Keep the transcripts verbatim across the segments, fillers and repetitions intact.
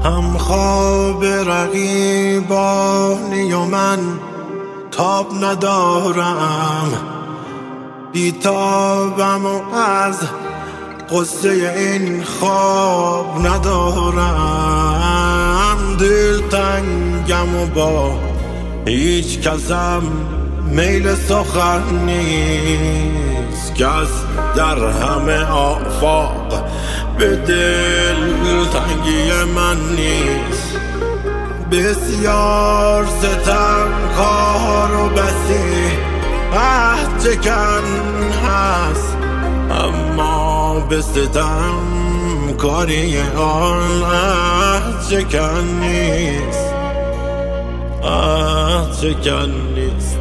هم خواب رقیبانی و من تاب ندارم، بیتابم و از قصه این خواب ندارم. دل تنگم و با هیچ کسم میل سخن نیست، کس در همه آفاق به دل تنگی من نیست. بسیار ستم کار و بسی عهد چکن هست، اما به ستم کاری آن عهد چکن نیست، عهد چکن نیست.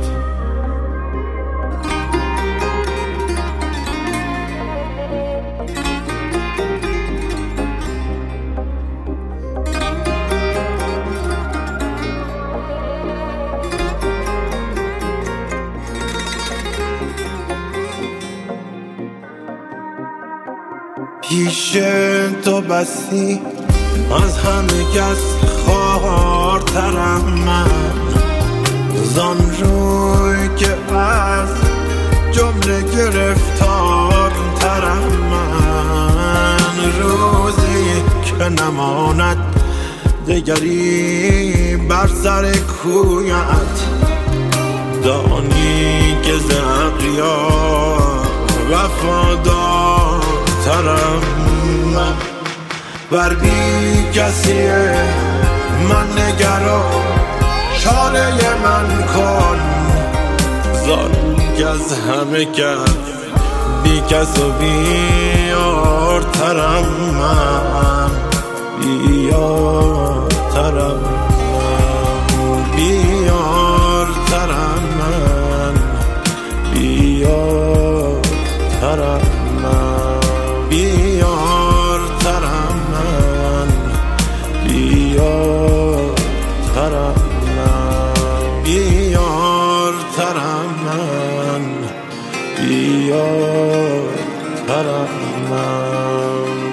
پیش تو بسی از همه کس خوارترم من، زان روی که از جمله گرفتارترم من. روزی که نماند دگری بر سر کویت، دانی که ز اغیار وفادار ترم من. بر بی کسی من نگرا، چاره من کن، زان که از همه کس بی کس و بیار ترم من، بیار ترم من، بیار ترم من، بیار ترم من، بیار ترم من، بیار ترم من، بیار ترم من، بیار ترم من.